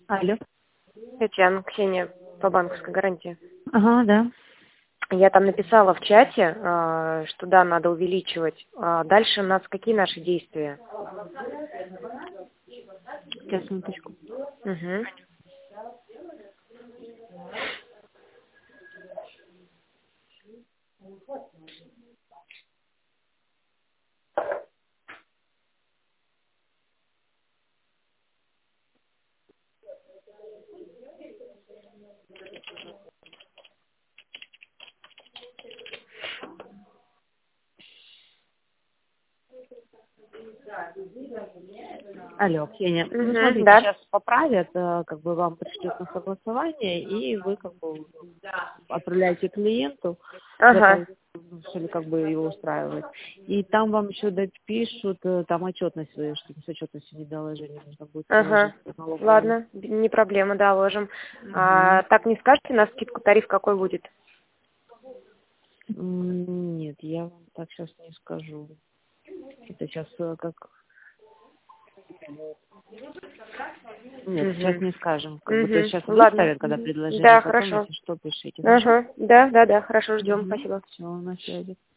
Алло. Татьяна, Ксения, по банковской гарантии. Ага, да. Я там написала в чате, что да, надо увеличивать. Дальше у нас какие наши действия? Сейчас, минуточку. Угу. Алло, Ксения. Ну, Угу, смотрите, да. сейчас поправят, как бы вам пришлют на согласование, и вы как бы отправляете клиенту, Ага. который решили как бы его устраивать. И там вам еще допишут, там отчетность, что с отчетностью недоложения нужно будет Ага. приложить в налоговую. Ладно, не проблема, да, ложим. Мгм. Так не скажете, на скидку тариф какой будет? Нет, я вам так сейчас не скажу. Это сейчас как... Нет, сейчас Угу. не скажем. Как бы, то есть Угу. сейчас Ладно. выставят, когда предложение, Да, потом, хорошо. если что, пишите, хорошо? Ага. Да, хорошо, ждем, Угу. спасибо. Все, на связи.